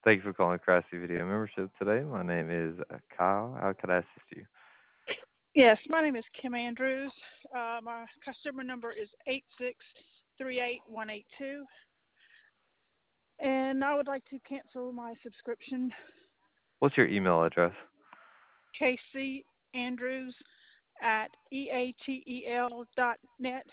Thank you for calling Craftsy Video Membership today. My name is Kyle. How can I assist you? Yes, my name is Kim Andrews. My customer number is 8638182, and I would like to cancel my subscription. What's your email address? kcandrews@eatel.net.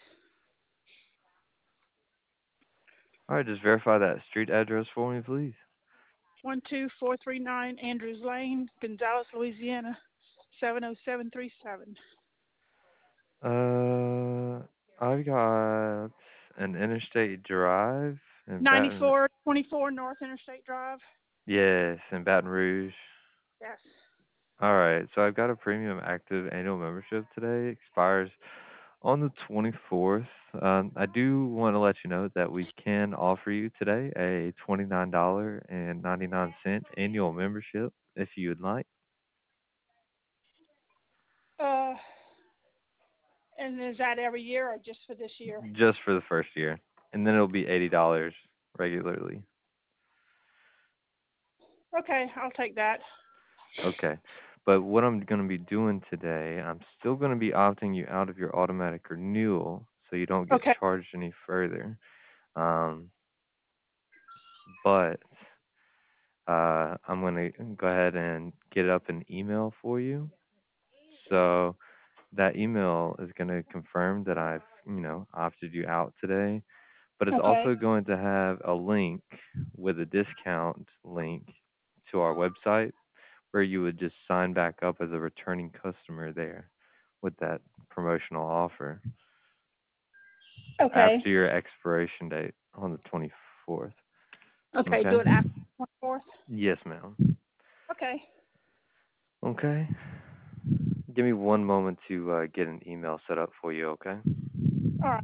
All right, just verify that street address for me, please. 12439 Andrews Lane, Gonzales, Louisiana, 70737. I've got an Interstate Drive in Baton. 9424 North Interstate Drive. Yes, in Baton Rouge. Yes. All right, so I've got a premium active annual membership today. Expires on the 24th. I do want to let you know that we can offer you today a $29.99 annual membership if you would like. Uh, and is that every year or just for this year? Just for the first year, and then it'll be $80 regularly. Okay, I'll take that. Okay. But what I'm going to be doing today, I'm still going to be opting you out of your automatic renewal so you don't get Okay. charged any further. But I'm going to go ahead and get up an email for you. So that email is going to confirm that I've, opted you out today. But it's Okay. also going to have a link with a discount link to our website where you would just sign back up as a returning customer there with that promotional offer Okay. after your expiration date on the 24th. Okay, Okay? do it after 24th. Yes, ma'am. Okay. Okay. Give me one moment to get an email set up for you, okay? All right.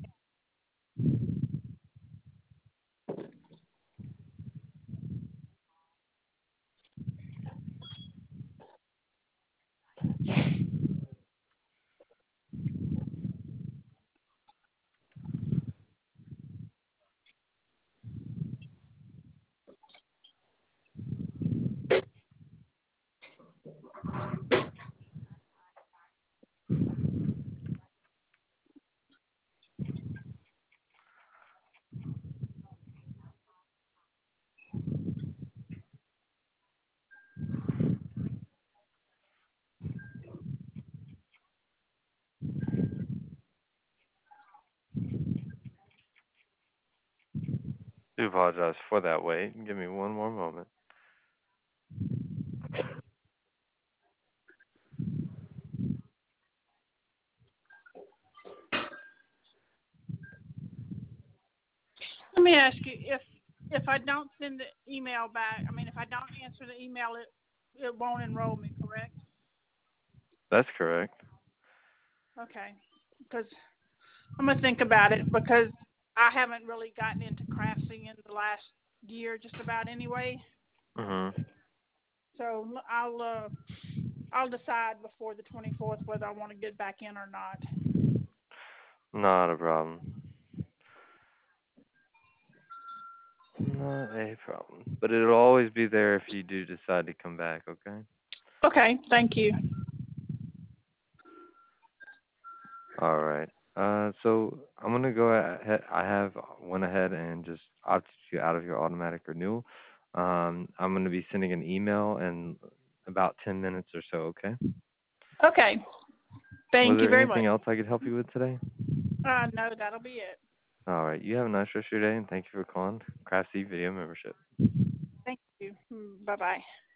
Do apologize for that wait. Give me one more moment. Let me ask you, if I don't send the email back, if I don't answer the email, it won't enroll me, correct? That's correct. Okay. Because I'm gonna think about it because I haven't really gotten into crafting in the last year, just about anyway. Mhm. So I'll decide before the 24th whether I want to get back in or not. Not a problem. Not a problem. But it'll always be there if you do decide to come back, okay? Okay. Thank you. All right. So I'm gonna go ahead. I have went ahead and just opted you out of your automatic renewal. I'm gonna be sending an email in about 10 minutes or so. Okay. Okay. Was Thank you there very much. anything else I could help you with today? No, that'll be it. All right. You have a nice rest of your day, and thank you for calling Craftsy Video Membership. Thank you. Bye bye.